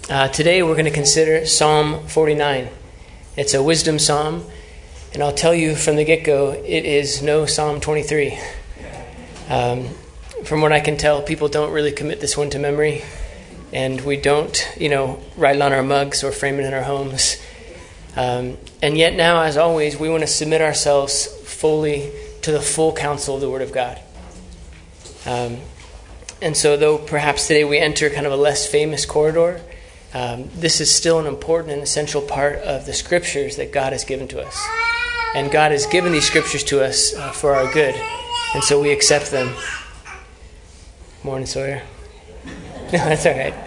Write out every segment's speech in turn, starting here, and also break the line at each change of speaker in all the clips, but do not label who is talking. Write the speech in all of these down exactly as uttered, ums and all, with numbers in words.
Uh, today we're going to consider Psalm forty-nine. It's a wisdom psalm, and I'll tell you from the get-go, it is no Psalm twenty-three. Um, from what I can tell, people don't really commit this one to memory, and we don't, you know, write it on our mugs or frame it in our homes. Um, and yet now, as always, we want to submit ourselves fully to the full counsel of the Word of God. Um, and so though perhaps today we enter kind of a less famous corridor, um, this is still an important and essential part of the Scriptures that God has given to us. And God has given these Scriptures to us uh, for our good. And so we accept them. Morning, Sawyer. No, that's all right.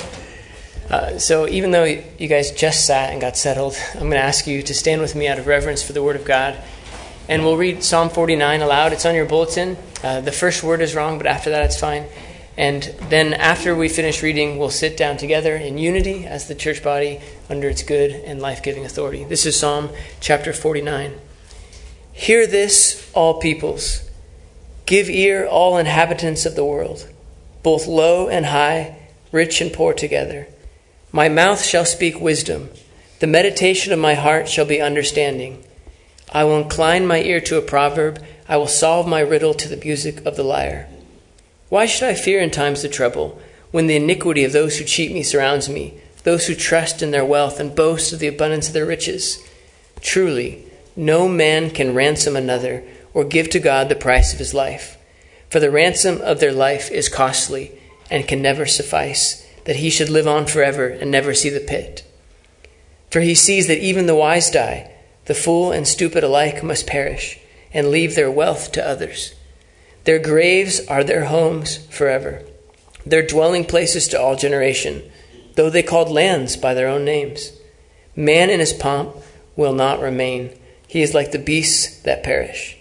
Uh, so even though you guys just sat and got settled, I'm going to ask you to stand with me out of reverence for the Word of God. And we'll read Psalm forty-nine aloud. It's on your bulletin. Uh, the first word is wrong, but after that it's fine. And then after we finish reading, we'll sit down together in unity as the church body under its good and life-giving authority. This is Psalm chapter forty-nine. Hear this, all peoples. Give ear, all inhabitants of the world, both low and high, rich and poor together. My mouth shall speak wisdom. The meditation of my heart shall be understanding. I will incline my ear to a proverb. I will solve my riddle to the music of the lyre. Why should I fear in times of trouble, when the iniquity of those who cheat me surrounds me, those who trust in their wealth and boast of the abundance of their riches? Truly, no man can ransom another or give to God the price of his life. For the ransom of their life is costly and can never suffice, that he should live on forever and never see the pit. For he sees that even the wise die. The fool and stupid alike must perish and leave their wealth to others. Their graves are their homes forever, their dwelling places to all generation, though they called lands by their own names. Man in his pomp will not remain. He is like the beasts that perish.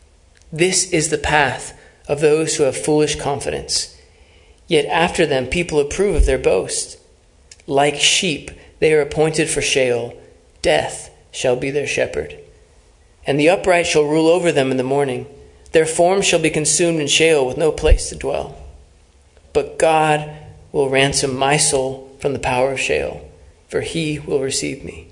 This is the path of those who have foolish confidence. Yet after them people approve of their boast. Like sheep they are appointed for Sheol. Death shall be their shepherd. And the upright shall rule over them in the morning. Their form shall be consumed in Sheol with no place to dwell. But God will ransom my soul from the power of Sheol, for he will receive me.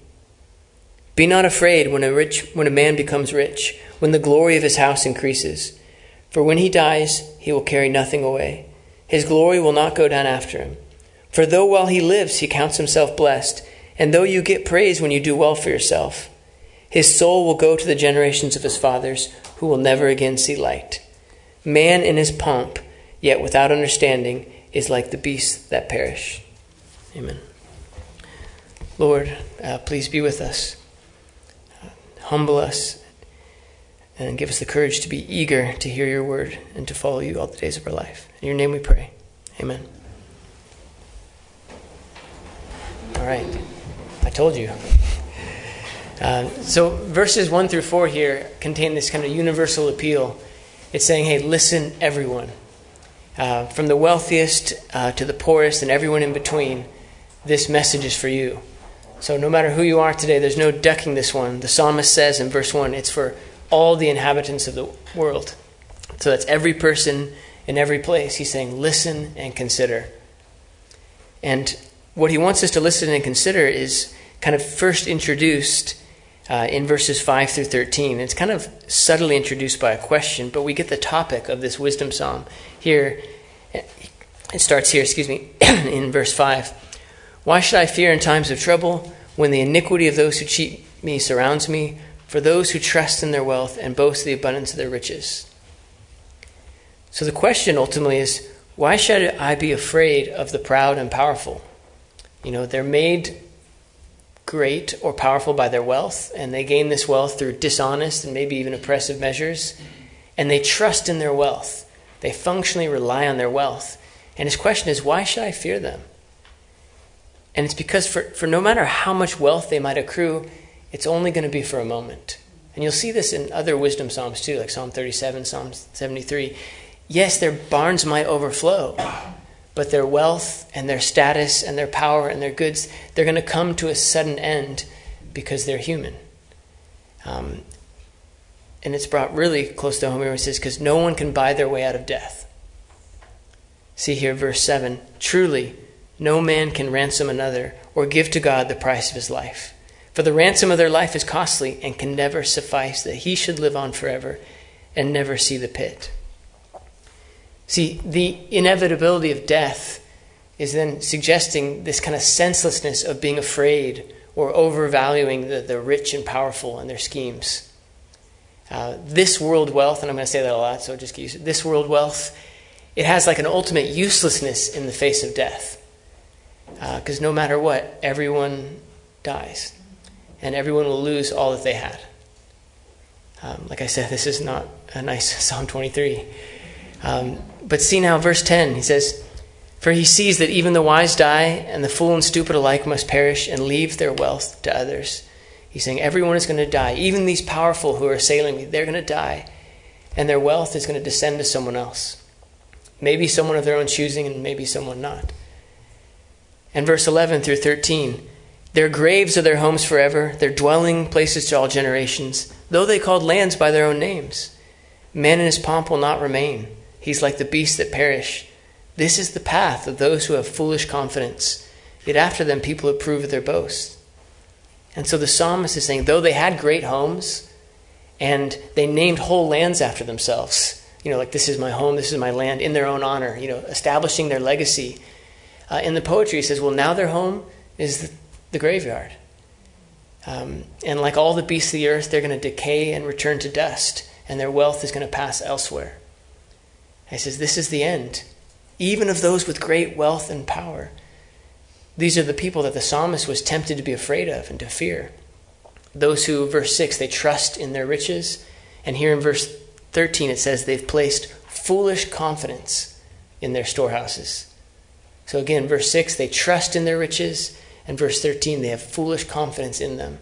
Be not afraid when a rich, when a man becomes rich, when the glory of his house increases. For when he dies, he will carry nothing away. His glory will not go down after him. For though while he lives, he counts himself blessed, and though you get praise when you do well for yourself, his soul will go to the generations of his fathers, who will never again see light. Man in his pomp, yet without understanding, is like the beasts that perish. Amen. Lord, uh, please be with us. Uh, humble us and give us the courage to be eager to hear your word and to follow you all the days of our life. In your name we pray. Amen. All right. I told you. Uh, so verses one through four here contain this kind of universal appeal. It's saying, hey, listen, everyone. Uh, from the wealthiest uh, to the poorest and everyone in between, this message is for you. So no matter who you are today, there's no ducking this one. The psalmist says in verse one, it's for all the inhabitants of the world. So that's every person in every place. He's saying, listen and consider. And what he wants us to listen and consider is kind of first introduced uh, in verses five through thirteen. It's kind of subtly introduced by a question, but we get the topic of this wisdom psalm here. It starts here, excuse me, in verse five. Why should I fear in times of trouble, when the iniquity of those who cheat me surrounds me, for those who trust in their wealth and boast the abundance of their riches? So the question ultimately is, why should I be afraid of the proud and powerful? You know, they're made great or powerful by their wealth, and they gain this wealth through dishonest and maybe even oppressive measures, and they trust in their wealth. They functionally rely on their wealth. And his question is, why should I fear them? And it's because for, for no matter how much wealth they might accrue, it's only going to be for a moment. And you'll see this in other wisdom psalms too, like Psalm thirty-seven, Psalm seventy-three. Yes, their barns might overflow, but their wealth and their status and their power and their goods, they're going to come to a sudden end because they're human. Um, and it's brought really close to home where it says, because no one can buy their way out of death. See here, verse seven. Truly, No man can ransom another or give to God the price of his life. For the ransom of their life is costly and can never suffice that he should live on forever and never see the pit. See, the inevitability of death is then suggesting this kind of senselessness of being afraid or overvaluing the, the rich and powerful and their schemes. Uh, this world wealth, and I'm going to say that a lot, so just get used to it. This world wealth, it has like an ultimate uselessness in the face of death. Because uh, no matter what, everyone dies. And everyone will lose all that they had. Um, like I said, this is not a nice Psalm twenty-three. Um, but see now, verse ten, he says, "For he sees that even the wise die, and the fool and stupid alike must perish and leave their wealth to others." He's saying everyone is going to die. Even these powerful who are assailing me, they're going to die. And their wealth is going to descend to someone else. Maybe someone of their own choosing, and maybe someone not. And verse eleven through thirteen, "Their graves are their homes forever, their dwelling places to all generations, though they called lands by their own names. Man in his pomp will not remain. He's like the beasts that perish. This is the path of those who have foolish confidence. Yet after them people approve of their boast." And so the psalmist is saying, though they had great homes, and they named whole lands after themselves, you know, like this is my home, this is my land, in their own honor, you know, establishing their legacy. Uh, in the poetry, he says, well, now their home is the, the graveyard. Um, and like all the beasts of the earth, they're going to decay and return to dust, and their wealth is going to pass elsewhere. And he says, this is the end, even of those with great wealth and power. These are the people that the psalmist was tempted to be afraid of and to fear. Those who, verse six, they trust in their riches. And here in verse thirteen, it says they've placed foolish confidence in their storehouses. So again, verse six, they trust in their riches. And verse thirteen, they have foolish confidence in them.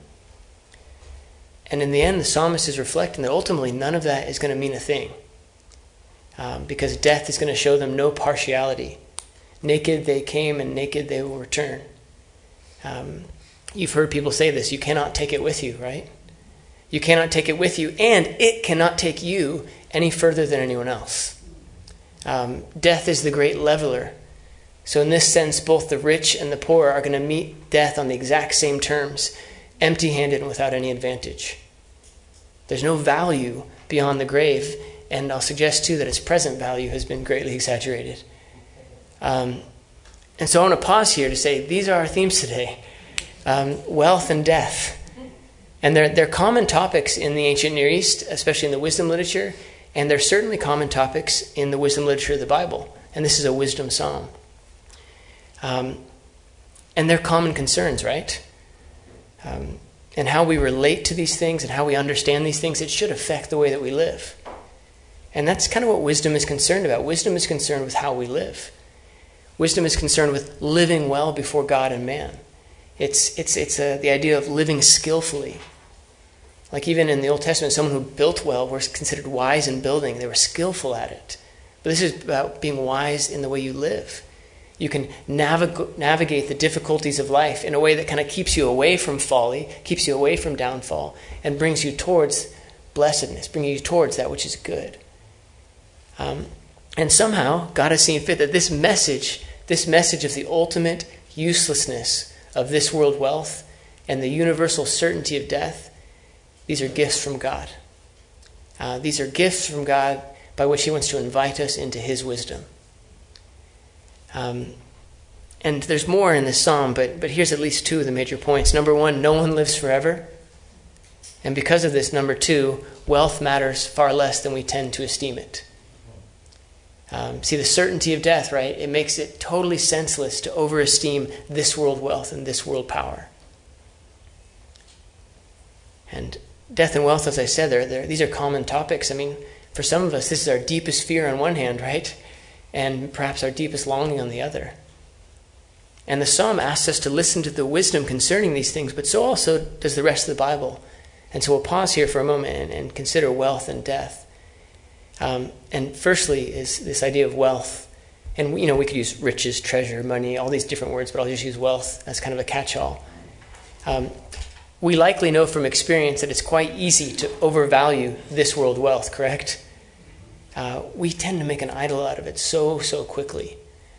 And in the end, the psalmist is reflecting that ultimately none of that is going to mean a thing. Um, because death is going to show them no partiality. Naked they came and naked they will return. Um, you've heard people say this, you cannot take it with you, right? You cannot take it with you, and it cannot take you any further than anyone else. Um, death is the great leveler. So in this sense, both the rich and the poor are going to meet death on the exact same terms, empty-handed and without any advantage. There's no value beyond the grave, and I'll suggest too that its present value has been greatly exaggerated. Um, and so I want to pause here to say these are our themes today. Um, wealth and death. And they're, they're common topics in the ancient Near East, especially in the wisdom literature, and they're certainly common topics in the wisdom literature of the Bible. And this is a wisdom psalm. Um, and they're common concerns, right? Um, and how we relate to these things and how we understand these things, it should affect the way that we live. And that's kind of what wisdom is concerned about. Wisdom is concerned with how we live. Wisdom is concerned with living well before God and man. It's it's it's a, the idea of living skillfully. Like even in the Old Testament, someone who built well was considered wise in building. They were skillful at it. But this is about being wise in the way you live. You can navig- navigate the difficulties of life in a way that kind of keeps you away from folly, keeps you away from downfall, and brings you towards blessedness, bringing you towards that which is good. Um, and somehow, God has seen fit that this message, this message of the ultimate uselessness of this world wealth and the universal certainty of death, these are gifts from God. Uh, these are gifts from God by which he wants to invite us into his wisdom. Um, and there's more in this psalm, but, but here's at least two of the major points. Number one, no one lives forever. And because of this, number two, wealth matters far less than we tend to esteem it. Um, see, the certainty of death, right? It makes it totally senseless to overesteem this world wealth and this world power. And death and wealth, as I said, they're, they're, these are common topics. I mean, for some of us, this is our deepest fear on one hand, right? And perhaps our deepest longing on the other. And the psalm asks us to listen to the wisdom concerning these things, but so also does the rest of the Bible. And so we'll pause here for a moment and, and consider wealth and death. Um, and firstly is this idea of wealth. And, you know, we could use riches, treasure, money, all these different words, but I'll just use wealth as kind of a catch-all. Um, we likely know from experience that it's quite easy to overvalue this world wealth, correct? Uh, we tend to make an idol out of it so, so quickly.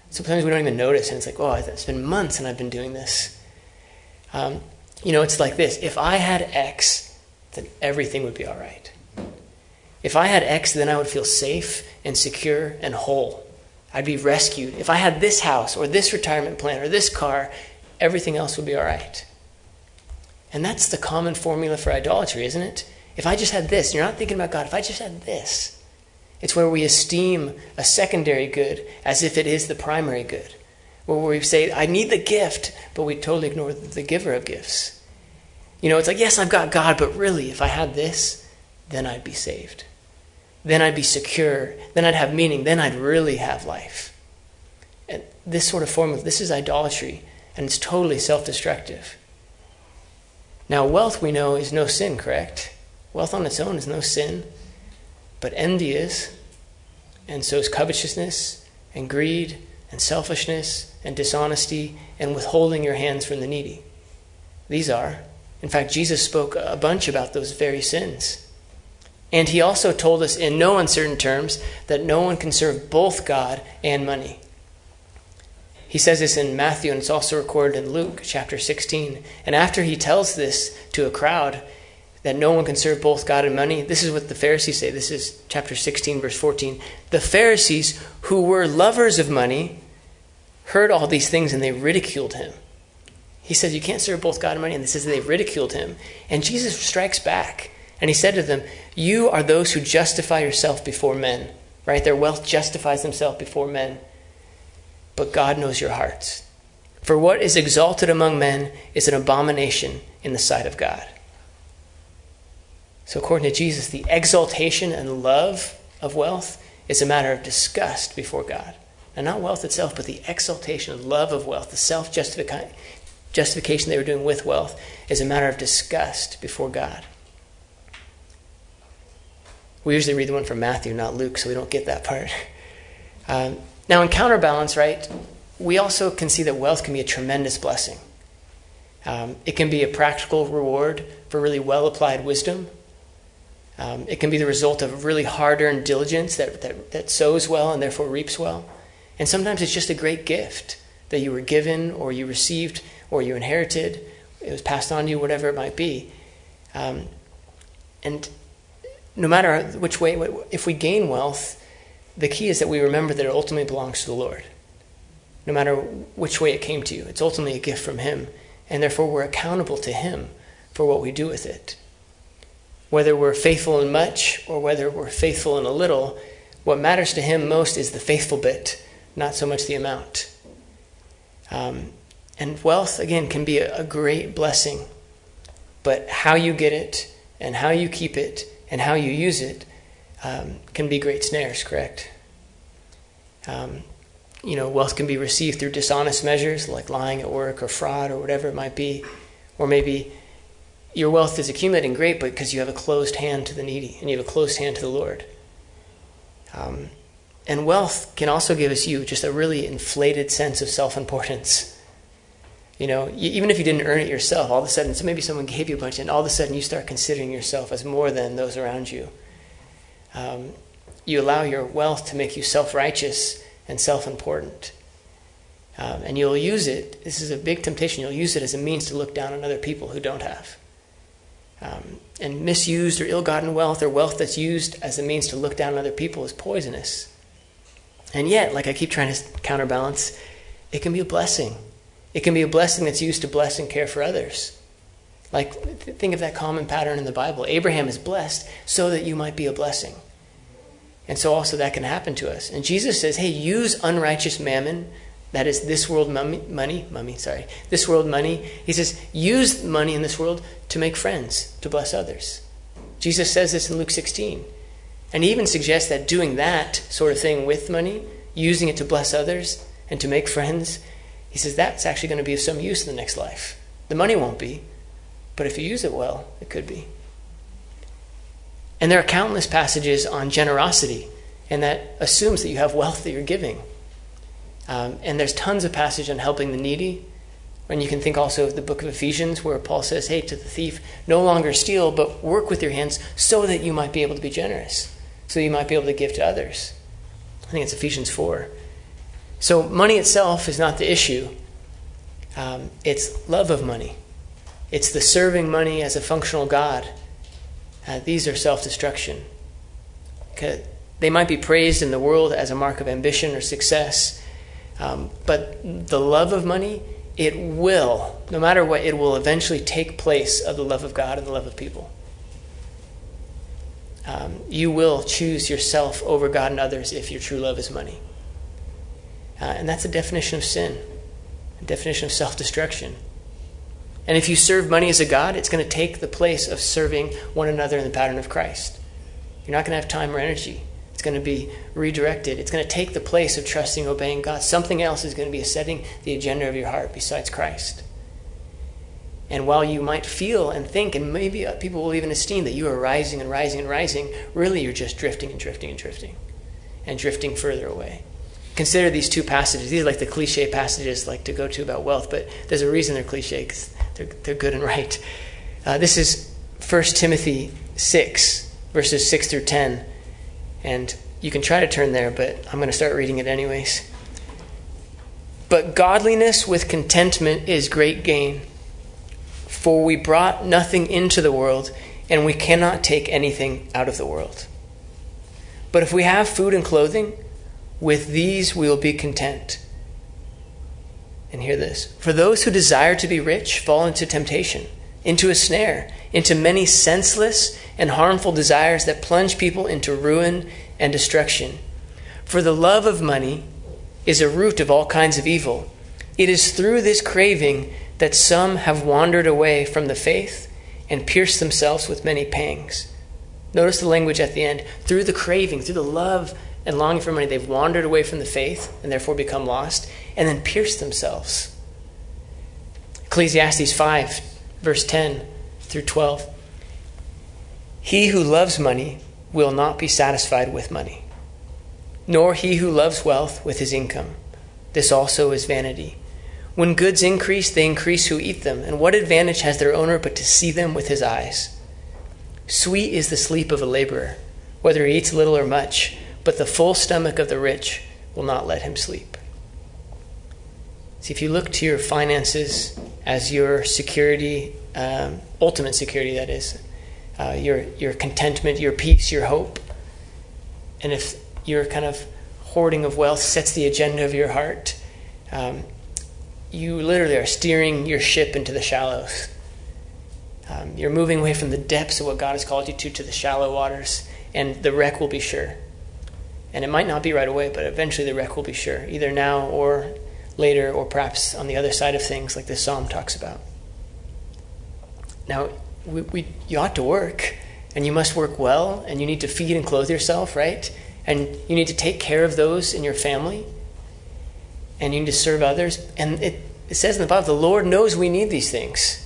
Sometimes we don't even notice, and it's like, oh, it's been months and I've been doing this. Um, you know, it's like this. If I had X, then everything would be all right. If I had X, then I would feel safe and secure and whole. I'd be rescued. If I had this house or this retirement plan or this car, everything else would be all right. And that's the common formula for idolatry, isn't it? If I just had this, you're not thinking about God, if I just had this, it's where we esteem a secondary good as if it is the primary good. Where we say, I need the gift, but we totally ignore the giver of gifts. You know, it's like, yes, I've got God, but really, if I had this, then I'd be saved. Then I'd be secure. Then I'd have meaning. Then I'd really have life. And this sort of formula, this is idolatry, and it's totally self-destructive. Now, wealth, we know, is no sin, correct? Wealth on its own is no sin. But envy is, and so is covetousness, and greed, and selfishness, and dishonesty, and withholding your hands from the needy. These are. In fact, Jesus spoke a bunch about those very sins. And he also told us in no uncertain terms that no one can serve both God and money. He says this in Matthew, and it's also recorded in Luke chapter sixteen. And after he tells this to a crowd, that no one can serve both God and money, this is what the Pharisees say. This is chapter sixteen, verse fourteen. The Pharisees, who were lovers of money, heard all these things and they ridiculed him. He says, you can't serve both God and money. And this says they ridiculed him. And Jesus strikes back. And he said to them, you are those who justify yourself before men. Right? Their wealth justifies themselves before men. But God knows your hearts. For what is exalted among men is an abomination in the sight of God. So according to Jesus, the exaltation and love of wealth is a matter of disgust before God. And not wealth itself, but the exaltation and love of wealth, the self-justification they were doing with wealth, is a matter of disgust before God. We usually read the one from Matthew, not Luke, so we don't get that part. Um, now in counterbalance, right, we also can see that wealth can be a tremendous blessing. Um, it can be a practical reward for really well-applied wisdom. Um, it can be the result of really hard-earned diligence that, that, that sows well and therefore reaps well. And sometimes it's just a great gift that you were given or you received or you inherited. It was passed on to you, whatever it might be. Um, and no matter which way, if we gain wealth, the key is that we remember that it ultimately belongs to the Lord. No matter which way it came to you, it's ultimately a gift from Him. And therefore we're accountable to Him for what we do with it. Whether we're faithful in much or whether we're faithful in a little, what matters to Him most is the faithful bit, not so much the amount. Um, and wealth, again, can be a, a great blessing. But how you get it and how you keep it and how you use it um, can be great snares, correct? Um, you know, wealth can be received through dishonest measures like lying at work or fraud or whatever it might be. Or maybe your wealth is accumulating great, but because you have a closed hand to the needy and you have a closed hand to the Lord. Um, and wealth can also give us you just a really inflated sense of self-importance. You know, you, even if you didn't earn it yourself, all of a sudden, so maybe someone gave you a bunch, and all of a sudden you start considering yourself as more than those around you. Um, you allow your wealth to make you self-righteous and self-important. Um, and you'll use it, this is a big temptation, you'll use it as a means to look down on other people who don't have. Um, and misused or ill-gotten wealth or wealth that's used as a means to look down on other people is poisonous. And yet, like I keep trying to counterbalance, it can be a blessing. It can be a blessing that's used to bless and care for others. Like, think of that common pattern in the Bible. Abraham is blessed so that you might be a blessing. And so also that can happen to us. And Jesus says, hey, use unrighteous mammon, that is this world money, money, money, sorry, this world money. He says, use money in this world to make friends, to bless others. Jesus says this in Luke sixteen. And he even suggests that doing that sort of thing with money, using it to bless others and to make friends, he says that's actually going to be of some use in the next life. The money won't be, but if you use it well, it could be. And there are countless passages on generosity, and that assumes that you have wealth that you're giving. Um, and there's tons of passage on helping the needy. And you can think also of the book of Ephesians, where Paul says, hey, to the thief, no longer steal, but work with your hands so that you might be able to be generous, so you might be able to give to others. I think it's Ephesians four. So money itself is not the issue. Um, it's love of money. It's the serving money as a functional god. Uh, these are self-destruction. They might be praised in the world as a mark of ambition or success, um, but the love of money, it will, no matter what, it will eventually take place of the love of God and the love of people. Um, you will choose yourself over God and others if your true love is money. Uh, and that's a definition of sin, a definition of self-destruction. And if you serve money as a god, it's going to take the place of serving one another in the pattern of Christ. You're not going to have time or energy. It's going to be redirected. It's going to take the place of trusting, obeying God. Something else is going to be setting the agenda of your heart besides Christ. And while you might feel and think, and maybe people will even esteem that you are rising and rising and rising, really you're just drifting and drifting and drifting and drifting further away. Consider these two passages. These are like the cliche passages like to go to about wealth, but there's a reason they're cliche, because they're, they're good and right. Uh, this is First Timothy six, verses six through ten. And you can try to turn there, but I'm going to start reading it anyways. But godliness with contentment is great gain. For we brought nothing into the world, and we cannot take anything out of the world. But if we have food and clothing, with these we will be content. And hear this. For those who desire to be rich fall into temptation, into a snare, into many senseless and harmful desires that plunge people into ruin and destruction. For the love of money is a root of all kinds of evil. It is through this craving that some have wandered away from the faith and pierced themselves with many pangs. Notice the language at the end. Through the craving, through the love and longing for money, they've wandered away from the faith and therefore become lost, and then pierced themselves. Ecclesiastes five, verse ten through twelve. He who loves money will not be satisfied with money, nor he who loves wealth with his income. This also is vanity. When goods increase, they increase who eat them, and what advantage has their owner but to see them with his eyes? Sweet is the sleep of a laborer, whether he eats little or much, but the full stomach of the rich will not let him sleep. See, if you look to your finances as your security, um, ultimate security, that is, uh, your your contentment, your peace, your hope, and if your kind of hoarding of wealth sets the agenda of your heart, um, you literally are steering your ship into the shallows. Um, you're moving away from the depths of what God has called you to, to the shallow waters, and the wreck will be sure. And it might not be right away, but eventually the wreck will be sure, either now or later, or perhaps on the other side of things, like this psalm talks about. Now, we, we you ought to work, and you must work well, and you need to feed and clothe yourself, right? And you need to take care of those in your family, and you need to serve others. And it, it says in the Bible, the Lord knows we need these things.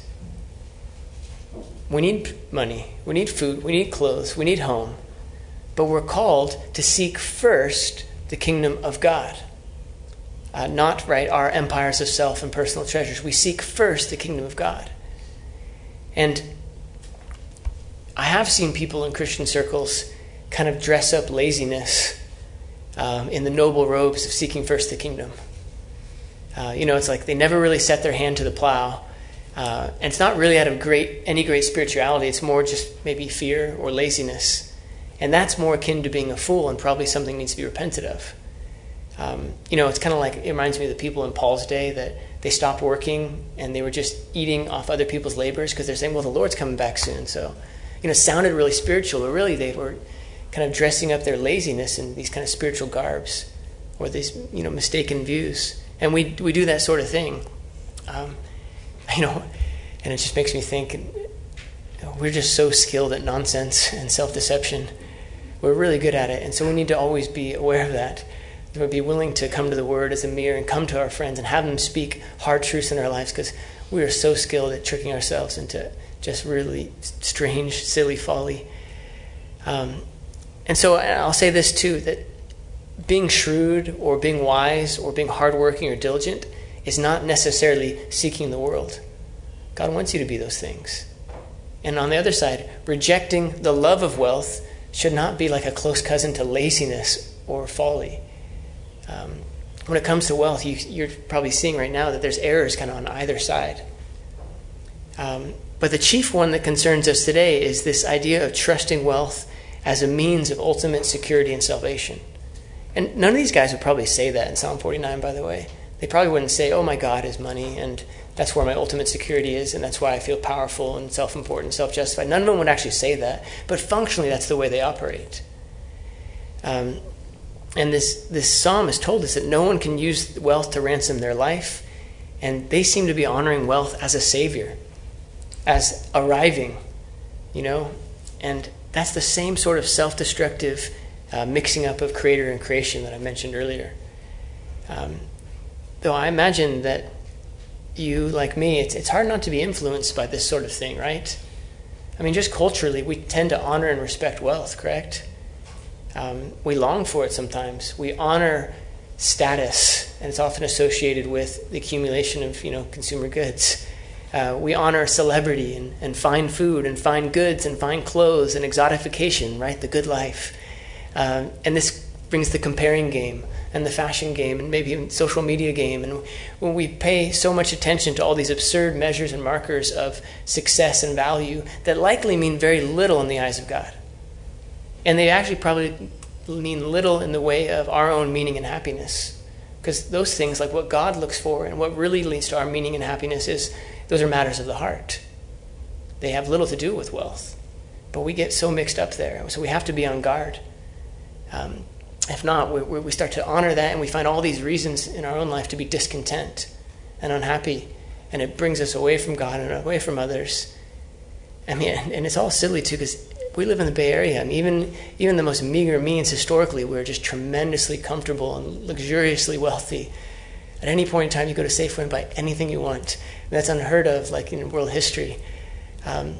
We need money, we need food, we need clothes, we need home. But we're called to seek first the kingdom of God. Uh, not, right, our empires of self and personal treasures. We seek first the kingdom of God. And I have seen people in Christian circles kind of dress up laziness um, in the noble robes of seeking first the kingdom. Uh, you know, it's like they never really set their hand to the plow. Uh, and it's not really out of great any great spirituality. It's more just maybe fear or laziness. And that's more akin to being a fool, and probably something needs to be repented of. Um, you know, it's kind of like, it reminds me of the people in Paul's day that they stopped working and they were just eating off other people's labors because they're saying, well, the Lord's coming back soon. So, you know, it sounded really spiritual, but really they were kind of dressing up their laziness in these kind of spiritual garbs or these, you know, mistaken views. And we we do that sort of thing. Um, you know, and it just makes me think, you know, we're just so skilled at nonsense and self-deception. We're really good at it. And so we need to always be aware of that. We'll be willing to come to the Word as a mirror and come to our friends and have them speak hard truths in our lives, because we are so skilled at tricking ourselves into just really strange, silly folly. Um, and so I'll say this too, that being shrewd or being wise or being hardworking or diligent is not necessarily seeking the world. God wants you to be those things. And on the other side, rejecting the love of wealth should not be like a close cousin to laziness or folly. Um, when it comes to wealth, you, you're probably seeing right now that there's errors kind of on either side. Um, but the chief one that concerns us today is this idea of trusting wealth as a means of ultimate security and salvation. And none of these guys would probably say that in Psalm forty-nine, by the way. They probably wouldn't say, oh, my God is money, and that's where my ultimate security is, and that's why I feel powerful and self-important, self-justified. None of them would actually say that, but functionally that's the way they operate. Um, and this, this psalm has told us that no one can use wealth to ransom their life, and they seem to be honoring wealth as a savior, as arriving, you know, and that's the same sort of self-destructive uh, mixing up of creator and creation that I mentioned earlier. Um, though I imagine that you, like me, it's, it's hard not to be influenced by this sort of thing, right? I mean, just culturally, we tend to honor and respect wealth, correct? Um, we long for it sometimes. We honor status, and it's often associated with the accumulation of, you know, consumer goods. Uh, we honor celebrity and, and fine food and fine goods and fine clothes and exotification, right? The good life. Um, and this brings the comparing game and the fashion game and maybe even social media game. And when we pay so much attention to all these absurd measures and markers of success and value that likely mean very little in the eyes of God. And they actually probably mean little in the way of our own meaning and happiness. Because those things, like what God looks for and what really leads to our meaning and happiness, is those are matters of the heart. They have little to do with wealth. But we get so mixed up there. So we have to be on guard. Um, if not, we, we start to honor that, and we find all these reasons in our own life to be discontent and unhappy. And it brings us away from God and away from others. I mean, and it's all silly too, because we live in the Bay Area. I mean, even, even the most meager means historically, we're just tremendously comfortable and luxuriously wealthy. At any point in time, you go to Safeway and buy anything you want. And that's unheard of, like in world history. Um,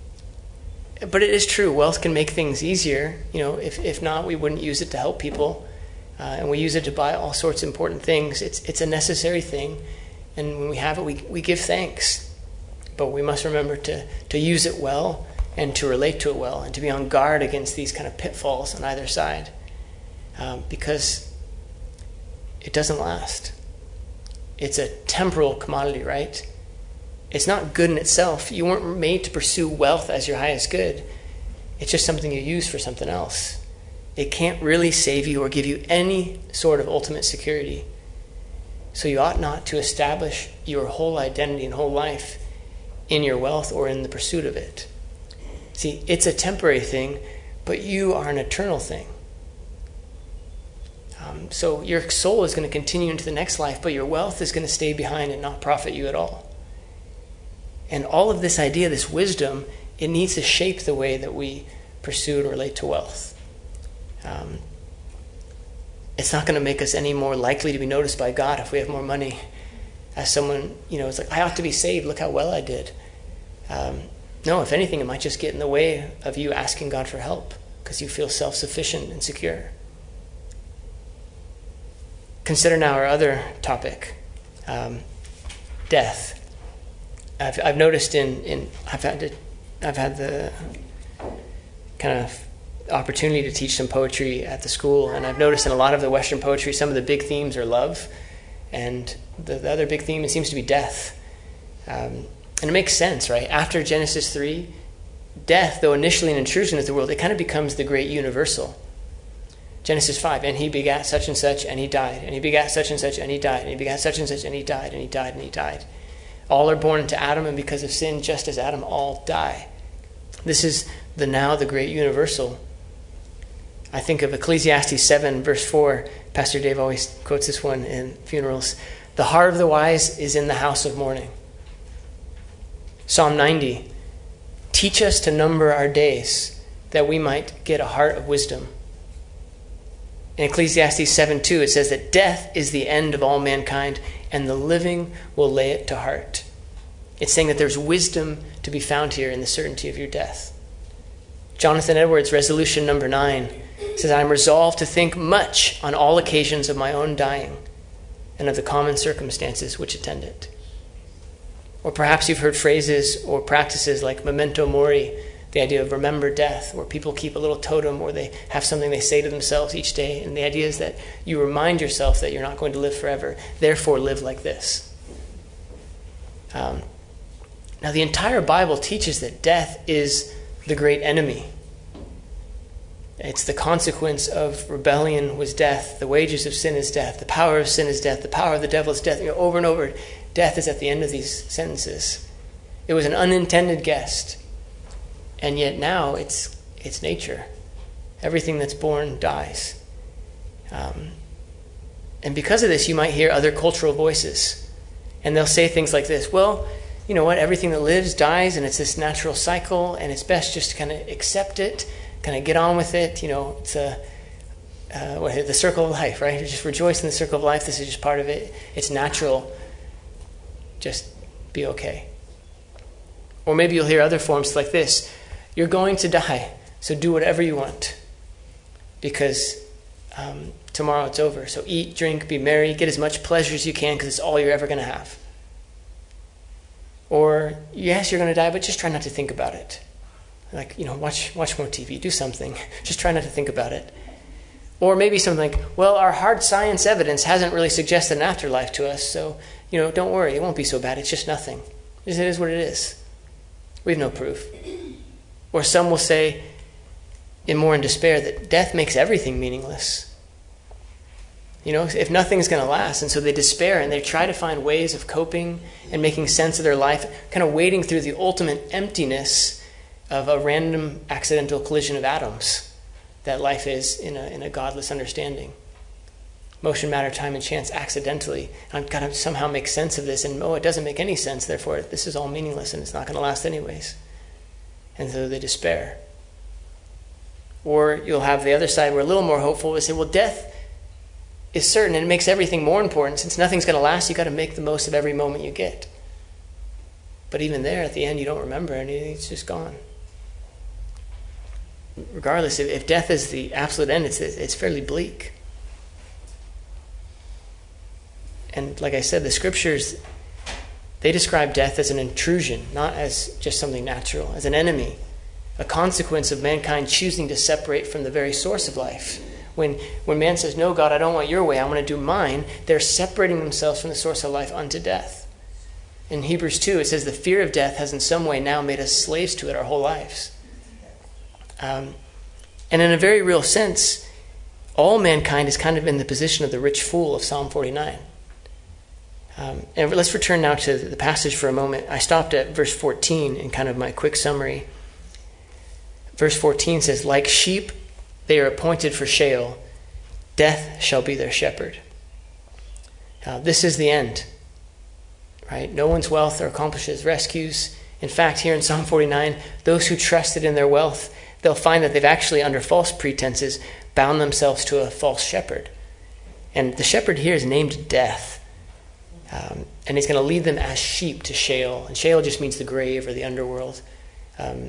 but it is true, wealth can make things easier. You know, if if not, we wouldn't use it to help people, uh, and we use it to buy all sorts of important things. It's it's a necessary thing, and when we have it, we we give thanks. But we must remember to to use it well and to relate to it well, and to be on guard against these kind of pitfalls on either side, um, because it doesn't last. It's a temporal commodity, right? It's not good in itself. You weren't made to pursue wealth as your highest good. It's just something you use for something else. It can't really save you or give you any sort of ultimate security. So you ought not to establish your whole identity and whole life in your wealth or in the pursuit of it. See, it's a temporary thing, but you are an eternal thing. Um, so your soul is going to continue into the next life, but your wealth is going to stay behind and not profit you at all. And all of this idea, this wisdom, it needs to shape the way that we pursue and relate to wealth. Um, it's not going to make us any more likely to be noticed by God if we have more money. As someone, you know, it's like, I ought to be saved. Look how well I did. Um, no, if anything, it might just get in the way of you asking God for help because you feel self-sufficient and secure. Consider now our other topic, um, death. I've, I've noticed in, in I've had to, I've had the kind of opportunity to teach some poetry at the school, and I've noticed in a lot of the Western poetry, some of the big themes are love, and the, the other big theme, it seems to be death. Um, and it makes sense, right? After Genesis three, death, though initially an intrusion into the world, it kind of becomes the great universal. Genesis five, and he begat such and such, and he died, and he begat such and such, and he died, and he begat such and such, and he died, and he died, and he died. All are born into Adam, and because of sin, just as Adam, all die. This is the now the great universal. I think of Ecclesiastes seven, verse four. Pastor Dave always quotes this one in funerals. The heart of the wise is in the house of mourning. Psalm ninety. Teach us to number our days, that we might get a heart of wisdom. In Ecclesiastes seven two, it says that death is the end of all mankind, and the living will lay it to heart. It's saying that there's wisdom to be found here in the certainty of your death. Jonathan Edwards, resolution number nine, says, I am resolved to think much on all occasions of my own dying and of the common circumstances which attend it. Or perhaps you've heard phrases or practices like memento mori, The idea of remember death, where people keep a little totem or they have something they say to themselves each day. And the idea is that you remind yourself that you're not going to live forever. Therefore, live like this. Um, now, the entire Bible teaches that death is the great enemy. It's the consequence of rebellion was death. The wages of sin is death. The power of sin is death. The power of the devil is death. You know, over and over, death is at the end of these sentences. It was an unintended guest. And yet now it's it's nature. Everything that's born dies. Um, and because of this, you might hear other cultural voices. And they'll say things like this. Well, you know what? Everything that lives dies, and it's this natural cycle, and it's best just to kind of accept it, kind of get on with it. You know, it's a uh, what, the circle of life, right? You just rejoice in the circle of life. This is just part of it. It's natural. Just be okay. Or maybe you'll hear other forms like this. You're going to die, so do whatever you want, because um, tomorrow it's over. So eat, drink, be merry, get as much pleasure as you can, because it's all you're ever going to have. Or, yes, you're going to die, but just try not to think about it. Like, you know, watch watch more T V, do something. Just try not to think about it. Or maybe something like, well, our hard science evidence hasn't really suggested an afterlife to us, so, you know, don't worry, it won't be so bad. It's just nothing. It is what it is. We have no proof. Or some will say, in more in despair, that death makes everything meaningless. You know, if nothing's going to last, and so they despair and they try to find ways of coping and making sense of their life, kind of wading through the ultimate emptiness of a random accidental collision of atoms that life is in a in a godless understanding. Motion, matter, time, and chance accidentally. I've got to somehow make sense of this, and oh, it doesn't make any sense, therefore this is all meaningless and it's not going to last anyways. And so they despair. Or you'll have the other side where a little more hopeful will say, well, death is certain and it makes everything more important. Since nothing's going to last, you've got to make the most of every moment you get. But even there, at the end, you don't remember anything. It's just gone. Regardless, if, if death is the absolute end, it's, it's fairly bleak. And like I said, the scriptures, they describe death as an intrusion, not as just something natural, as an enemy, a consequence of mankind choosing to separate from the very source of life. When when man says, no, God, I don't want your way, I want to do mine, they're separating themselves from the source of life unto death. In Hebrews two, it says the fear of death has in some way now made us slaves to it our whole lives. Um, and in a very real sense, all mankind is kind of in the position of the rich fool of Psalm forty-nine. Um, and let's return now to the passage for a moment. I stopped at verse fourteen in kind of my quick summary. Verse fourteen says, like sheep, they are appointed for Sheol. Death shall be their shepherd. Uh, this is the end. Right? No one's wealth or accomplishes rescues. In fact, here in Psalm forty-nine, those who trusted in their wealth, they'll find that they've actually, under false pretenses, bound themselves to a false shepherd. And the shepherd here is named Death. Um, and he's going to lead them as sheep to Sheol. And Sheol just means the grave or the underworld. Um,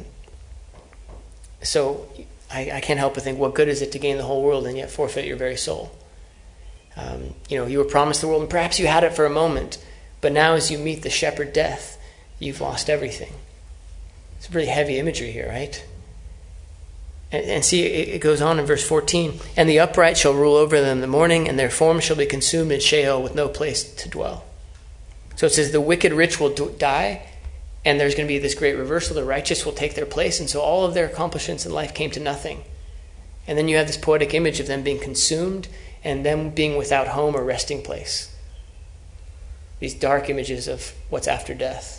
so I, I can't help but think, what good is it to gain the whole world and yet forfeit your very soul? Um, you know, you were promised the world, and perhaps you had it for a moment, but now as you meet the shepherd Death, you've lost everything. It's a pretty heavy imagery here, right? And, and see, it, it goes on in verse fourteen. And the upright shall rule over them in the morning, and their forms shall be consumed in Sheol with no place to dwell. So it says the wicked rich will do, die, and there's going to be this great reversal. The righteous will take their place, and so all of their accomplishments in life came to nothing. And then you have this poetic image of them being consumed and them being without home or resting place. These dark images of what's after death.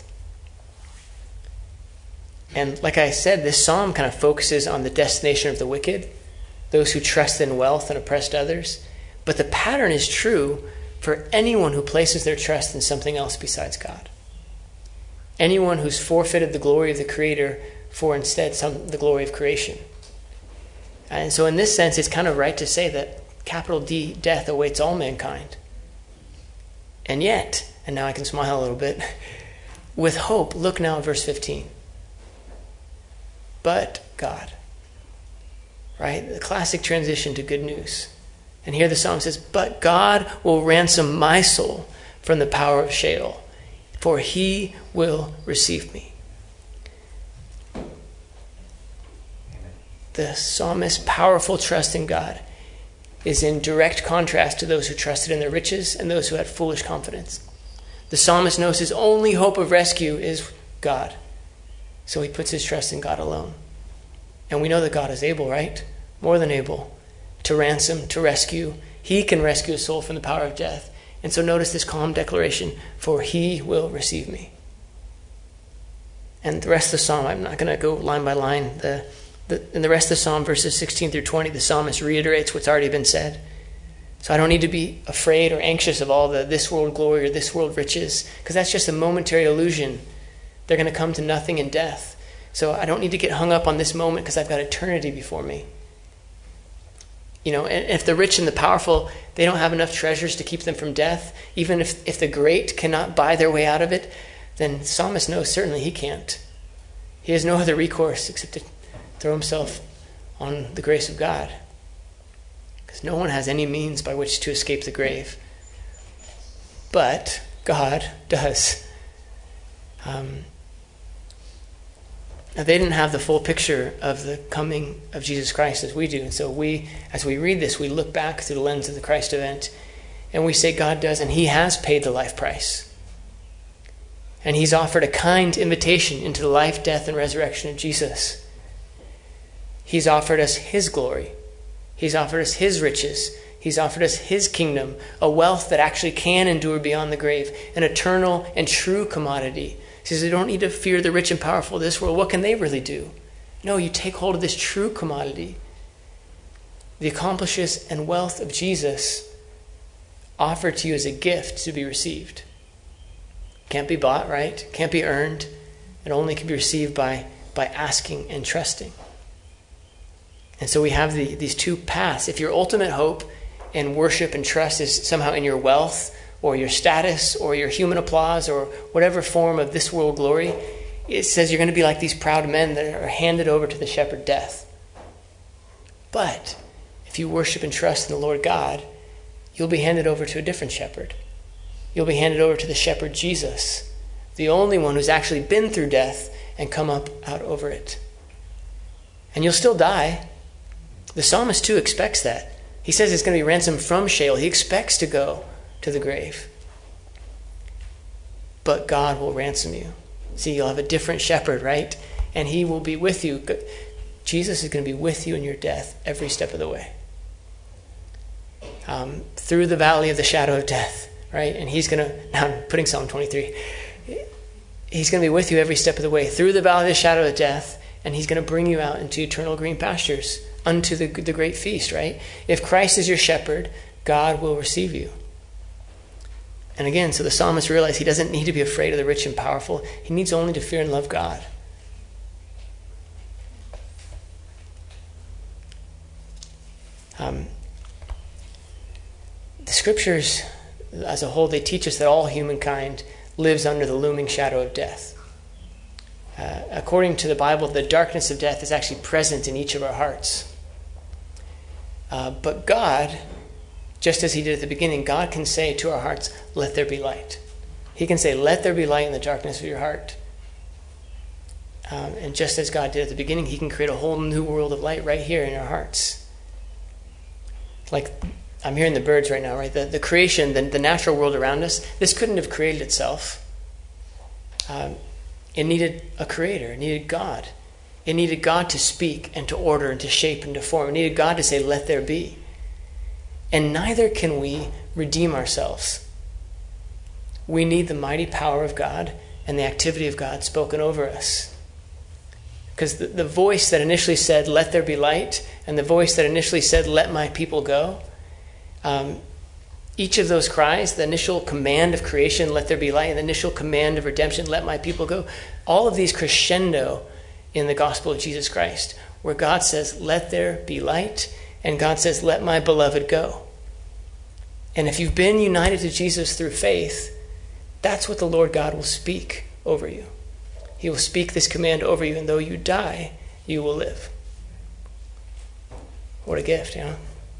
And like I said, this psalm kind of focuses on the destination of the wicked, those who trust in wealth and oppressed others. But the pattern is true for anyone who places their trust in something else besides God. Anyone who's forfeited the glory of the Creator for instead some the glory of creation. And so in this sense, it's kind of right to say that capital D, death, awaits all mankind. And yet, and now I can smile a little bit, with hope, look now at verse fifteen. But God. Right? The classic transition to good news. And here the psalm says, but God will ransom my soul from the power of Sheol, for he will receive me. the psalmist's powerful trust in God is in direct contrast to those who trusted in their riches and those who had foolish confidence. The psalmist knows his only hope of rescue is God. So he puts his trust in God alone. And we know that God is able, right? More than able to ransom, to rescue. He can rescue a soul from the power of death. And so notice this calm declaration, for he will receive me. And the rest of the psalm, I'm not going to go line by line. The, the, in the rest of the psalm, verses sixteen through twenty, the psalmist reiterates what's already been said. So I don't need to be afraid or anxious of all the this world glory or this world riches, because that's just a momentary illusion. They're going to come to nothing in death. So I don't need to get hung up on this moment because I've got eternity before me. You know, and if the rich and the powerful, they don't have enough treasures to keep them from death, even if, if the great cannot buy their way out of it, then the psalmist knows certainly he can't. He has no other recourse except to throw himself on the grace of God. Because no one has any means by which to escape the grave. But God does. Um, now they didn't have the full picture of the coming of Jesus Christ as we do. And so we, as we read this, we look back through the lens of the Christ event. And we say God does, and he has paid the life price. And he's offered a kind invitation into the life, death, and resurrection of Jesus. He's offered us his glory. He's offered us his riches. He's offered us his kingdom, a wealth that actually can endure beyond the grave, an eternal and true commodity. He says, you don't need to fear the rich and powerful of this world. What can they really do? No, you take hold of this true commodity. The accomplishes and wealth of Jesus offered to you as a gift to be received. Can't be bought, right? Can't be earned. It only can be received by, by asking and trusting. And so we have the, these two paths. If your ultimate hope and worship and trust is somehow in your wealth or your status or your human applause or whatever form of this world glory, it says you're going to be like these proud men that are handed over to the shepherd death. But if you worship and trust in the Lord God, you'll be handed over to a different shepherd. You'll be handed over to the shepherd Jesus, the only one who's actually been through death and come up out over it. And you'll still die. The psalmist too expects that. He says it's going to be ransomed from Sheol. He expects to go to the grave. But God will ransom you. See, you'll have a different shepherd, right? And he will be with you. Jesus is going to be with you in your death every step of the way. Um, through the valley of the shadow of death, right? And he's going to, now I'm putting Psalm twenty-three, he's going to be with you every step of the way through the valley of the shadow of death, and he's going to bring you out into eternal green pastures, unto the, the great feast, right? If Christ is your shepherd, God will receive you. And again, so the psalmist realized he doesn't need to be afraid of the rich and powerful. He needs only to fear and love God. Um, the scriptures, as a whole, they teach us that all humankind lives under the looming shadow of death. Uh, according to the Bible, the darkness of death is actually present in each of our hearts. Uh, but God, just as he did at the beginning, God can say to our hearts, let there be light. He can say, let there be light in the darkness of your heart. Um, and just as God did at the beginning, he can create a whole new world of light right here in our hearts. Like, I'm hearing the birds right now, right? The, the creation, the, the natural world around us, this couldn't have created itself. Um, it needed a creator. It needed God. It needed God to speak and to order and to shape and to form. It needed God to say, let there be. And neither can we redeem ourselves. We need the mighty power of God and the activity of God spoken over us. Because the, the voice that initially said, let there be light, and the voice that initially said, let my people go, um, each of those cries, the initial command of creation, let there be light, and the initial command of redemption, let my people go, all of these crescendo in the gospel of Jesus Christ, where God says, let there be light, and God says, let my beloved go. And if you've been united to Jesus through faith, that's what the Lord God will speak over you. He will speak this command over you, and though you die, you will live. What a gift, you know?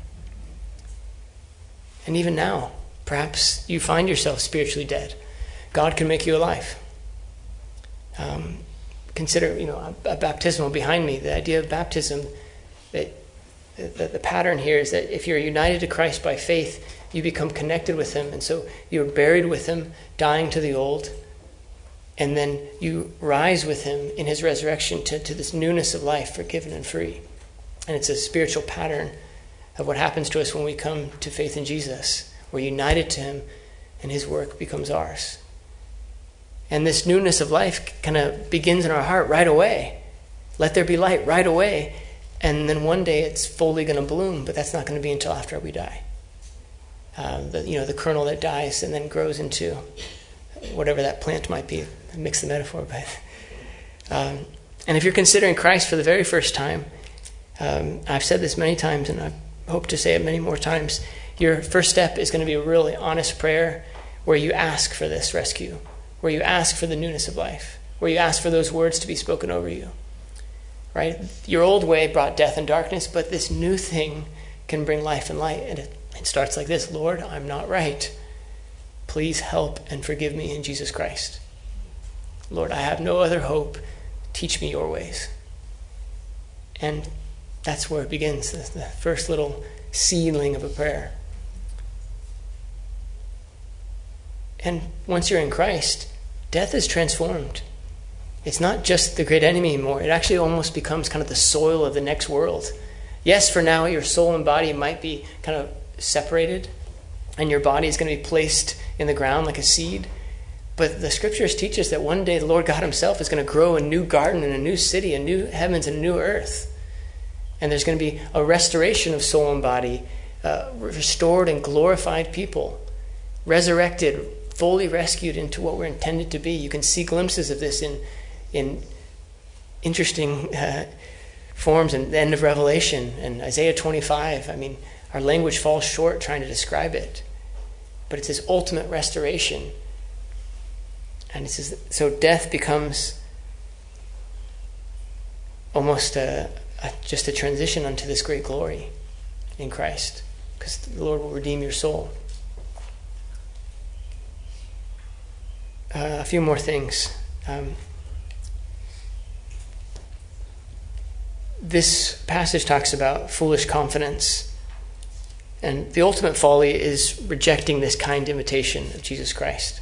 And even now, perhaps you find yourself spiritually dead. God can make you alive. Um, consider, you know, a, a baptismal behind me. The idea of baptism that the, the pattern here is that if you're united to Christ by faith, you become connected with him. And so you're buried with him, dying to the old. And then you rise with him in his resurrection to, to this newness of life, forgiven and free. And it's a spiritual pattern of what happens to us when we come to faith in Jesus. We're united to him, and his work becomes ours. And this newness of life kind of begins in our heart right away. Let there be light right away. And then one day it's fully going to bloom, but that's not going to be until after we die. Uh, the, you know, the kernel that dies and then grows into whatever that plant might be. I mix the metaphor, but um, and if you're considering Christ for the very first time, um, I've said this many times, and I hope to say it many more times. Your first step is going to be a really honest prayer, where you ask for this rescue, where you ask for the newness of life, where you ask for those words to be spoken over you. Right? Your old way brought death and darkness, but this new thing can bring life and light, and it, it starts like this: Lord, I'm not right. Please help and forgive me in Jesus Christ. Lord, I have no other hope. Teach me your ways. And that's where it begins, the, the first little seedling of a prayer. And once you're in Christ, death is transformed. It's not just the great enemy anymore. It actually almost becomes kind of the soil of the next world. Yes, for now, your soul and body might be kind of separated, and your body is going to be placed in the ground like a seed. But the scriptures teach us that one day the Lord God himself is going to grow a new garden and a new city, a new heavens and a new earth. And there's going to be a restoration of soul and body, uh, restored and glorified people, resurrected, fully rescued into what we're intended to be. You can see glimpses of this in, in interesting uh, forms in the end of Revelation and Isaiah twenty-five. I mean, our language falls short trying to describe it. But it's this ultimate restoration. And it says, so death becomes almost a, a, just a transition unto this great glory in Christ, because the Lord will redeem your soul. Uh, a few more things. Um, this passage talks about foolish confidence. And the ultimate folly is rejecting this kind invitation of Jesus Christ.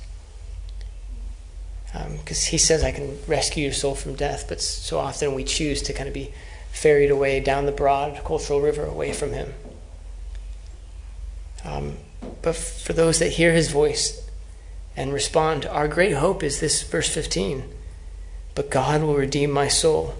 Because um, he says, I can rescue your soul from death, but so often we choose to kind of be ferried away down the broad cultural river away from him. Um, but for those that hear his voice and respond, our great hope is this verse fifteen. But God will redeem my soul.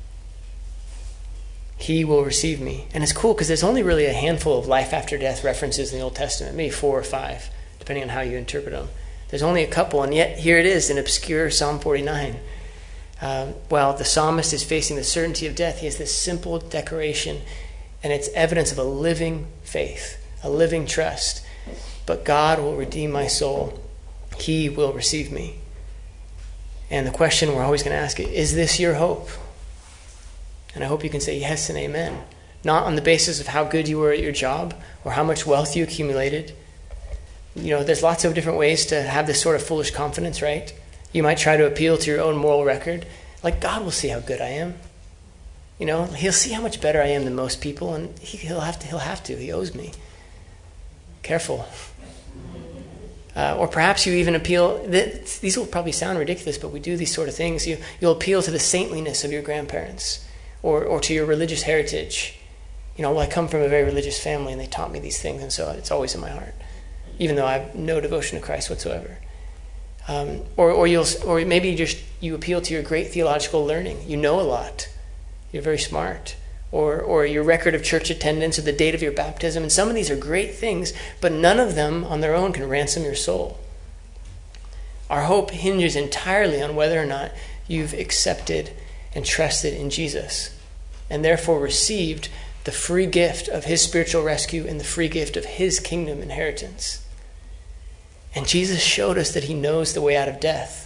He will receive me. And it's cool because there's only really a handful of life after death references in the Old Testament, maybe four or five, depending on how you interpret them. There's only a couple, and yet here it is in obscure Psalm forty-nine. Um, while the psalmist is facing the certainty of death, he has this simple declaration, and it's evidence of a living faith, a living trust. But God will redeem my soul. He will receive me. And the question we're always going to ask is, is this your hope? And I hope you can say yes and amen. Not on the basis of how good you were at your job or how much wealth you accumulated. You know, there's lots of different ways to have this sort of foolish confidence, right? You might try to appeal to your own moral record. Like, God will see how good I am. You know, he'll see how much better I am than most people, and he, he'll have to. He'll have to. He owes me. Careful. Uh, or perhaps you even appeal. These will probably sound ridiculous, but we do these sort of things. You, you'll appeal to the saintliness of your grandparents, or or to your religious heritage. You know, well, I come from a very religious family, and they taught me these things, and so it's always in my heart, even though I have no devotion to Christ whatsoever. Um, or or you'll or maybe you just you appeal to your great theological learning. You know a lot. You're very smart. Or or your record of church attendance or the date of your baptism. And some of these are great things, but none of them on their own can ransom your soul. Our hope hinges entirely on whether or not you've accepted and trusted in Jesus, and therefore received the free gift of his spiritual rescue and the free gift of his kingdom inheritance. And Jesus showed us that he knows the way out of death.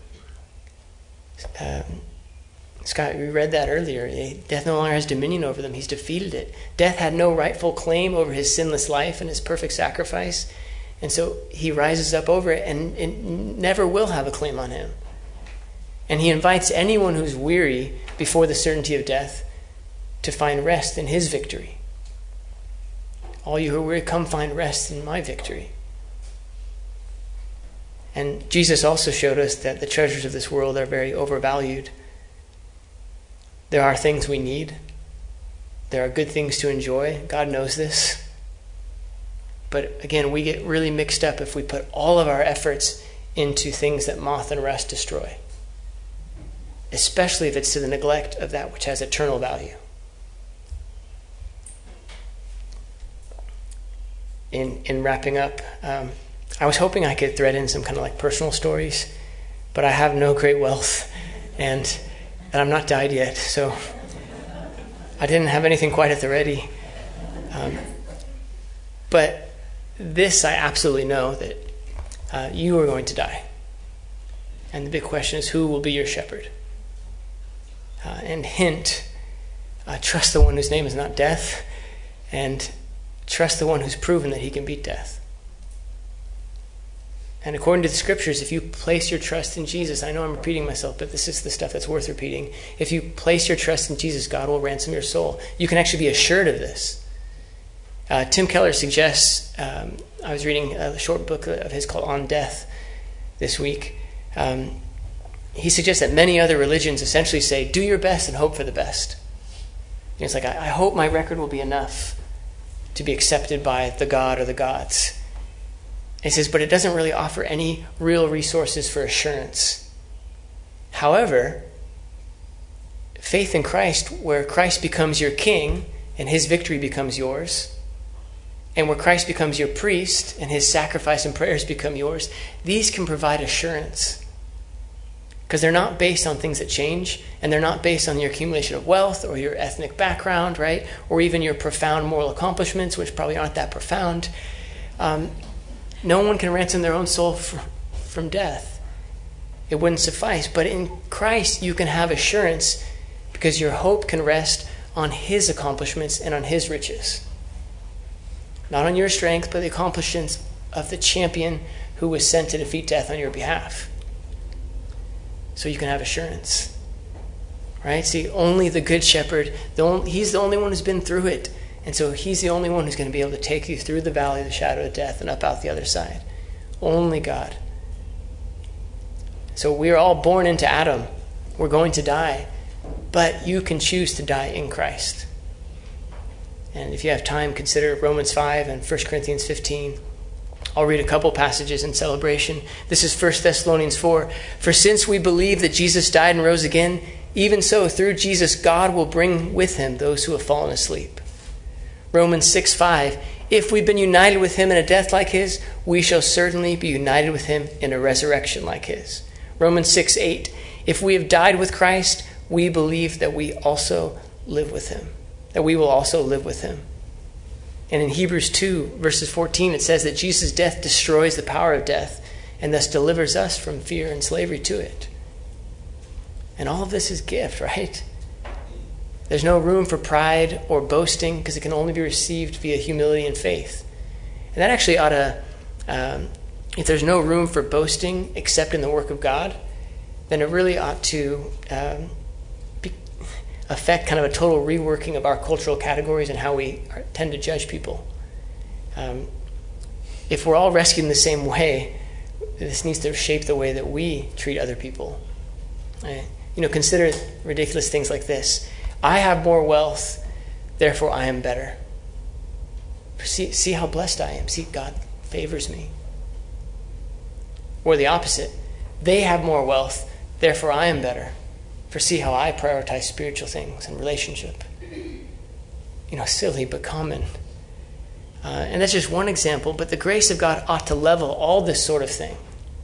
Um, Scott, we read that earlier. Death no longer has dominion over them. He's defeated it. Death had no rightful claim over his sinless life and his perfect sacrifice. And so he rises up over it and, and never will have a claim on him. And he invites anyone who's weary before the certainty of death to find rest in his victory. All you who are weary, come find rest in my victory. And Jesus also showed us that the treasures of this world are very overvalued. There are things we need. There are good things to enjoy. God knows this. But again, we get really mixed up if we put all of our efforts into things that moth and rust destroy, especially if it's to the neglect of that which has eternal value. In in wrapping up, um, I was hoping I could thread in some kind of like personal stories, but I have no great wealth, and, and I'm not died yet, so I didn't have anything quite at the ready. Um, but this I absolutely know, that uh, you are going to die. And the big question is, who will be your shepherd? Uh, and hint, uh, trust the one whose name is not death, and trust the one who's proven that he can beat death. And according to the scriptures, if you place your trust in Jesus, I know I'm repeating myself, but this is the stuff that's worth repeating. If you place your trust in Jesus, God will ransom your soul. You can actually be assured of this. Uh, Tim Keller suggests, um, I was reading a short book of his called On Death this week. Um, he suggests that many other religions essentially say, do your best and hope for the best. And it's like, I, I hope my record will be enough to be accepted by the God or the gods. And he says, but it doesn't really offer any real resources for assurance. However, faith in Christ, where Christ becomes your king and his victory becomes yours, and where Christ becomes your priest and his sacrifice and prayers become yours, these can provide assurance. Because they're not based on things that change, and they're not based on your accumulation of wealth or your ethnic background, right? Or even your profound moral accomplishments, which probably aren't that profound. Um, no one can ransom their own soul from, from death. It wouldn't suffice. But in Christ, you can have assurance because your hope can rest on his accomplishments and on his riches. Not on your strength, but the accomplishments of the champion who was sent to defeat death on your behalf. So you can have assurance. Right? See, only the good shepherd, the only, he's the only one who's been through it. And so he's the only one who's going to be able to take you through the valley of the shadow of death and up out the other side. Only God. So we're all born into Adam. We're going to die. But you can choose to die in Christ. And if you have time, consider Romans five and First Corinthians fifteen. I'll read a couple passages in celebration. This is First Thessalonians four. For since we believe that Jesus died and rose again, even so through Jesus God will bring with him those who have fallen asleep. Romans six five. If we've been united with him in a death like his, we shall certainly be united with him in a resurrection like his. Romans six eight. If we have died with Christ, we believe that we also live with him. That we will also live with him. And in Hebrews two, verses fourteen, it says that Jesus' death destroys the power of death and thus delivers us from fear and slavery to it. And all of this is gift, right? There's no room for pride or boasting because it can only be received via humility and faith. And that actually ought to, um, if there's no room for boasting except in the work of God, then it really ought to um, be, affect kind of a total reworking of our cultural categories and how we are, tend to judge people. Um, if we're all rescued in the same way, this needs to shape the way that we treat other people. Right? You know, consider ridiculous things like this. I have more wealth, therefore I am better. See, see how blessed I am. See, God favors me. Or the opposite. They have more wealth, therefore I am better. For see how I prioritize spiritual things and relationship. You know, silly but common. Uh, and that's just one example, but the grace of God ought to level all this sort of thing.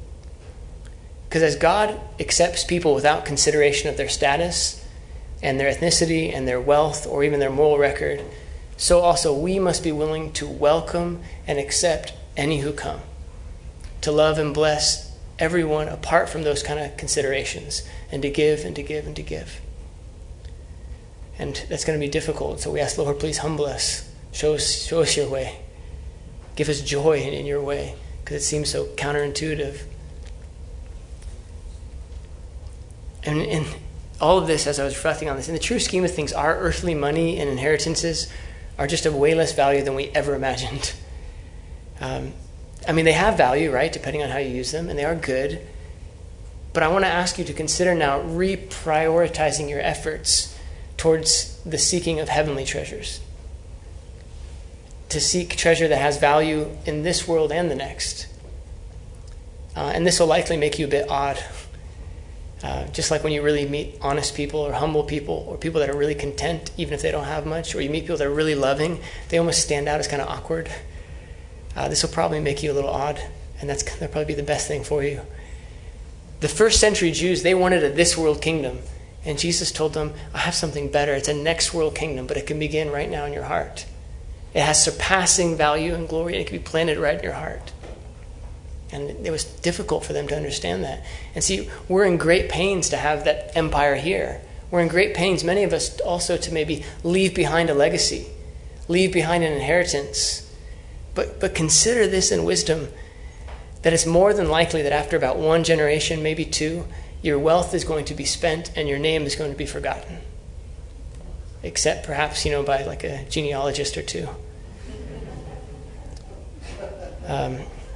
Because as God accepts people without consideration of their status and their ethnicity and their wealth or even their moral record, so also we must be willing to welcome and accept any who come, to love and bless everyone apart from those kind of considerations, and to give and to give and to give. And that's going to be difficult, so we ask the Lord, please humble us. Show us, show us your way. Give us joy in, in your way, because it seems so counterintuitive. And, and all of this, as I was reflecting on this, in the true scheme of things, our earthly money and inheritances are just of way less value than we ever imagined. Um, I mean, they have value, right, depending on how you use them, and they are good. But I want to ask you to consider now reprioritizing your efforts towards the seeking of heavenly treasures. To seek treasure that has value in this world and the next. Uh, and this will likely make you a bit odd. Uh, just like when you really meet honest people or humble people or people that are really content even if they don't have much, or you meet people that are really loving, they almost stand out as kind of awkward. Uh, this will probably make you a little odd, and that's that'll probably be the best thing for you. The first century Jews, they wanted a this world kingdom, and Jesus told them, I have something better. It's a next world kingdom, but it can begin right now in your heart. It has surpassing value and glory, and it can be planted right in your heart. And it was difficult for them to understand that. And see, we're in great pains to have that empire here. We're in great pains, many of us also, to maybe leave behind a legacy, leave behind an inheritance. But but consider this in wisdom, that it's more than likely that after about one generation, maybe two, your wealth is going to be spent and your name is going to be forgotten. Except perhaps, you know, by like a genealogist or two. Um,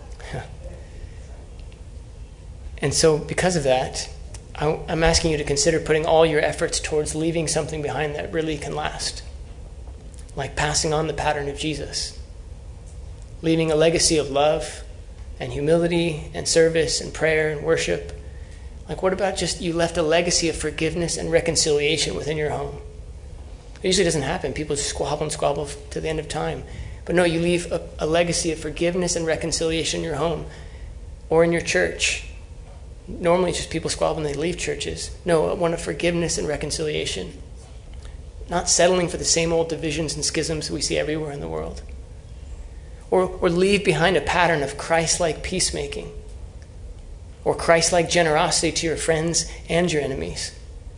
and so because of that, I, I'm asking you to consider putting all your efforts towards leaving something behind that really can last. Like passing on the pattern of Jesus. Leaving a legacy of love and humility and service and prayer and worship. Like what about just you left a legacy of forgiveness and reconciliation within your home? It usually doesn't happen. People just squabble and squabble to the end of time. But no, you leave a, a legacy of forgiveness and reconciliation in your home or in your church. Normally just people squabble and they leave churches. No, one of forgiveness and reconciliation. Not settling for the same old divisions and schisms we see everywhere in the world. Or, or leave behind a pattern of Christ-like peacemaking. Or Christ-like generosity to your friends and your enemies.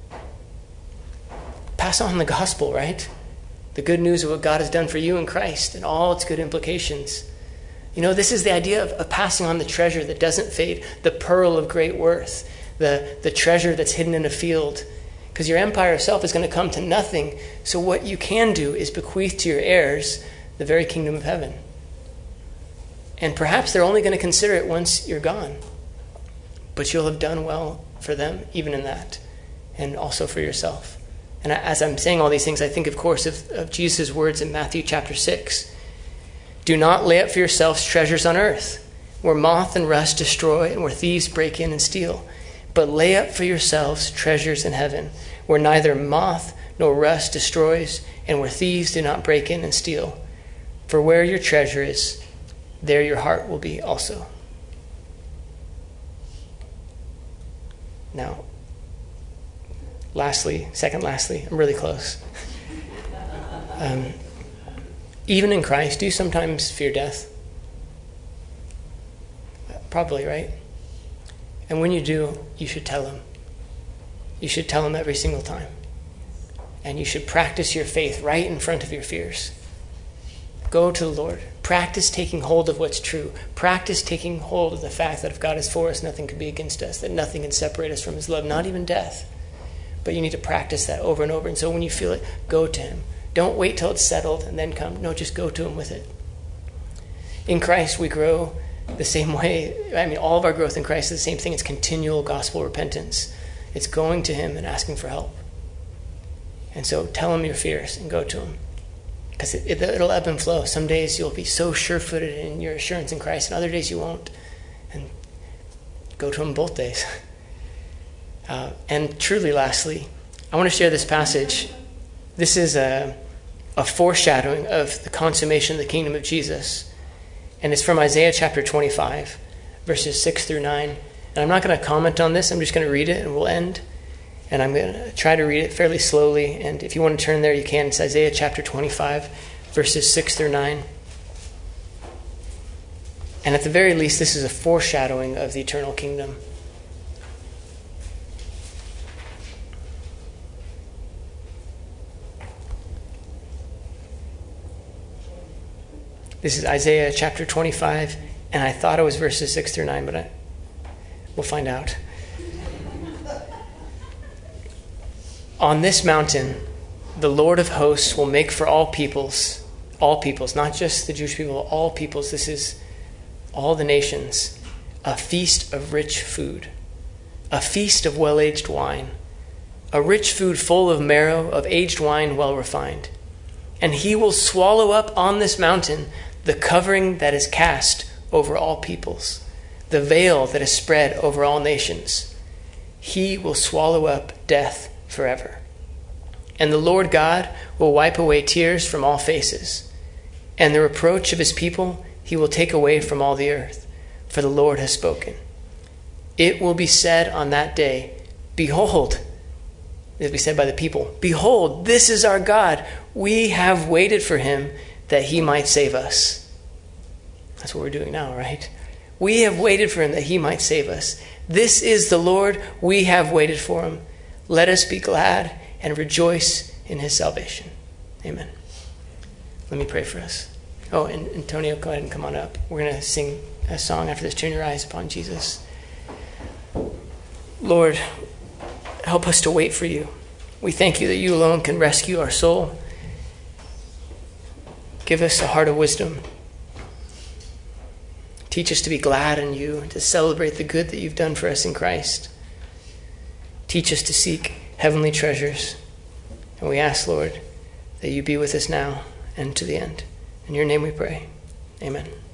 Pass on the gospel, right? The good news of what God has done for you in Christ and all its good implications. You know, this is the idea of, of passing on the treasure that doesn't fade, the pearl of great worth, the, the treasure that's hidden in a field. Because your empire itself is going to come to nothing. So what you can do is bequeath to your heirs the very kingdom of heaven. And perhaps they're only going to consider it once you're gone. But you'll have done well for them, even in that, and also for yourself. And as I'm saying all these things, I think, of course, of, of Jesus' words in Matthew chapter six. Do not lay up for yourselves treasures on earth, where moth and rust destroy and where thieves break in and steal. But lay up for yourselves treasures in heaven, where neither moth nor rust destroys and where thieves do not break in and steal. For where your treasure is, there your heart will be also. Now, lastly, second lastly, I'm really close. Um, even in Christ, do you sometimes fear death? Probably, right? And when you do, you should tell him. You should tell him every single time. And you should practice your faith right in front of your fears. Go to the Lord. Practice taking hold of what's true. Practice taking hold of the fact that if God is for us, nothing can be against us, that nothing can separate us from his love, not even death. But you need to practice that over and over. And so when you feel it, go to him. Don't wait till it's settled and then come. No, just go to him with it. In Christ, we grow the same way. I mean, all of our growth in Christ is the same thing. It's continual gospel repentance. It's going to him and asking for help. And so tell him your fears and go to him. Because it, it, it'll ebb and flow. Some days you'll be so sure-footed in your assurance in Christ, and other days you won't. And go to him both days. Uh, and truly, lastly, I want to share this passage. This is a, a foreshadowing of the consummation of the kingdom of Jesus. And it's from Isaiah chapter twenty-five, verses six through nine. And I'm not going to comment on this. I'm just going to read it, and we'll end. And I'm going to try to read it fairly slowly. And if you want to turn there, you can. It's Isaiah chapter twenty-five, verses six through nine. And at the very least, this is a foreshadowing of the eternal kingdom. This is Isaiah chapter twenty-five, and I thought it was verses six through nine, but I, we'll find out. On this mountain, the Lord of hosts will make for all peoples, all peoples, not just the Jewish people, all peoples, this is all the nations, a feast of rich food, a feast of well-aged wine, a rich food full of marrow, of aged wine well refined. And he will swallow up on this mountain the covering that is cast over all peoples, the veil that is spread over all nations. He will swallow up death forever. And the Lord God will wipe away tears from all faces, and the reproach of his people he will take away from all the earth, for the Lord has spoken. It will be said on that day, behold, it will be said by the people, behold, this is our God. We have waited for him that he might save us. That's what we're doing now, right? We have waited for him that he might save us. This is the Lord. We have waited for him. Let us be glad and rejoice in his salvation. Amen. Let me pray for us. Oh, and Antonio, go ahead and come on up. We're going to sing a song after this. Turn your eyes upon Jesus. Lord, help us to wait for you. We thank you that you alone can rescue our soul. Give us a heart of wisdom. Teach us to be glad in you, to celebrate the good that you've done for us in Christ. Teach us to seek heavenly treasures. And we ask, Lord, that you be with us now and to the end. In your name we pray. Amen.